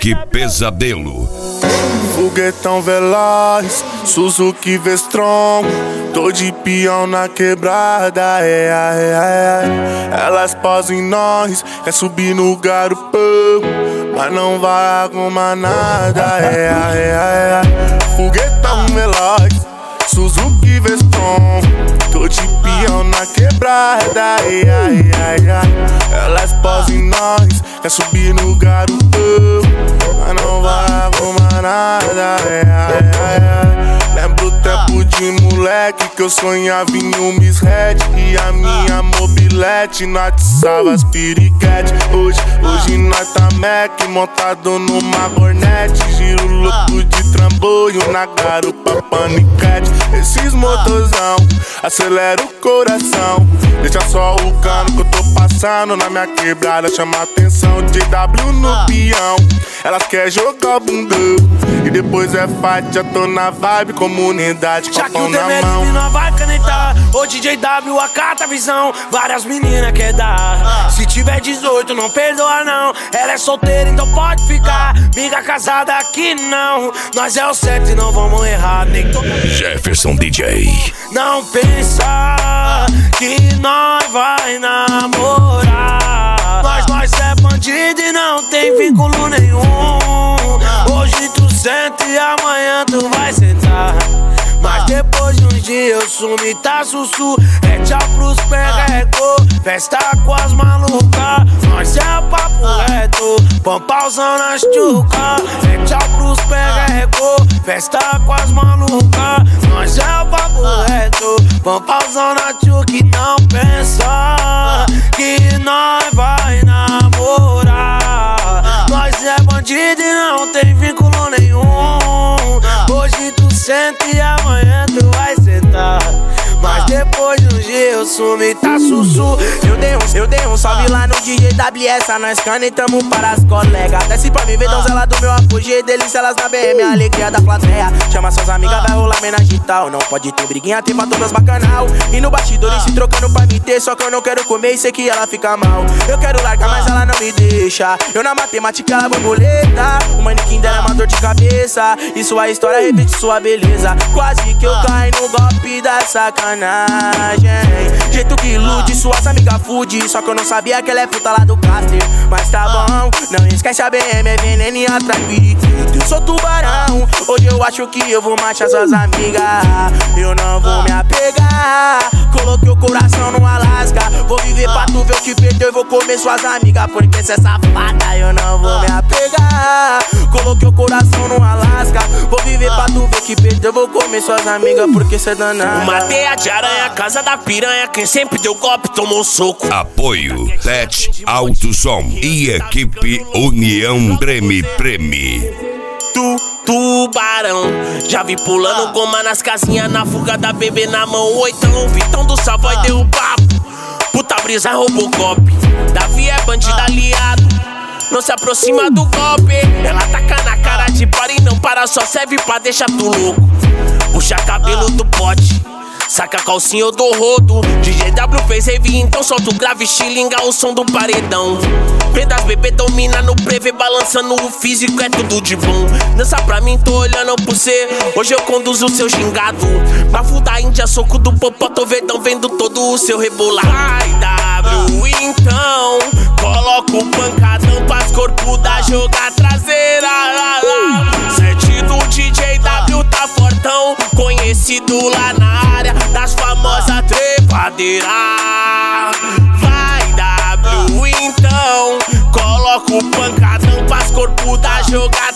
Black Pesadelo. Foguetão veloz, Suzuki V-Strom, tô de peão na quebrada, Elas posam em nós, quer subir no garupão, mas não vai arrumar nada, Foguetão veloz, Suzuki V-Strom, tô de peão na quebrada, Elas posam em nós, quer subir no garupão, mas não vai arrumar nada, Lembro o tempo de moleque que eu sonhava em um Miss Red e a minha mobilete nós atiçava as piriquete. Hoje nós tá Mac montado numa Hornet, giro louco de trambolho na garupa paniquete. Esses motorzão acelera o coração, deixa só o cano que eu tô passando na minha quebrada, chama atenção. JW no peão, elas quer jogar o bundão e depois é fight, já tô na vibe, comunidade, já que copão o na Demerine mão. não vai canetar, o DJW acata a visão, várias meninas quer dar. Se tiver 18 não perdoa não, ela é solteira então pode ficar, amiga casada aqui não, nós é o certo e não vamos errar, nem todo. Jefferson DJ. Não pensa que nós vai namorar, nós é bandido e não tem vínculo nenhum. Hoje tu senta e amanhã tu vai sentar, mas depois de uns dias eu sumi, tá sussu. É tchau pros perrecô, festa com as malucas, nós é papo reto, pampauzão na chuca. É tchau pros perrecô, festa com as malucas, nós é papo reto, pampauzão na chuca. E não pensa que nós vai namorar, nós é bandido e não tem vínculo nenhum. Hoje tu senta e amanhã tu vai sentar, mas depois de um dia eu sumi, tá sussu. Eu dei um salve lá no DJWS, nós canetamos para as colegas. Desce pra mim ver donzela do meu apogeu, delícia elas na BM, a alegria da plateia. Chama suas amigas, vai rolar homenagem e tal. Não pode ter briguinha, tem pra todas bacanal. E no bastidor se trocando pra me ter, só que eu não quero comer e sei que ela fica mal. Eu quero largar, mas ela não me deixa. Eu na matemática, ela borboleta. O manequim dela é uma dor de cabeça, e sua história repete sua beleza. Quase que eu caio no golpe da sacanagem. Jeito que ilude, suas amigas fude, só que eu não sabia que ela é puta lá do Caster. Mas tá bom, não esquece a BM, é veneno e atrai periquito. Eu sou tubarão, hoje eu acho que eu vou machar suas amigas. Eu não vou me apegar, coloquei o coração no Alasca. Vou viver pra tu ver o que perdeu e vou comer suas amigas, porque cê é safada. Eu não vou me apegar, coloquei o coração no Alasca. Vou viver pra tu ver o que perdeu, vou comer suas amigas, porque cê é danada. Uma teia de aranha, casa da piranha, quem sempre deu golpe tomou um soco. Apoio Tete Alto Som e equipe União Preme. Tubarão, já vi pulando goma nas casinhas, na fuga da bebê na mão. Oitão, Vitão do Savoy deu um papo, puta brisa Robocop. Davi é bandido aliado, não se aproxima do golpe. Ela taca na cara de para e não para, só serve pra deixar tu louco. Puxa cabelo do pote, saca a calcinha ou do rodo. DJW fez rave, então solta o grave, estilinga o som do paredão. Vendo as bebê domina no prevê, balançando o físico, é tudo de bom. Dança pra mim, tô olhando por cê, hoje eu conduzo o seu gingado. Bafo da Índia, soco do popó, tô verdão, vendo todo o seu rebolar. Ai, W, então, coloca o pancadão pras corpo da joga traseira. Sete do DJW tá fortão, conhecido lá na área das famosas trepadeiras. Vai W, então, coloca o pancadão pras corpo da jogada.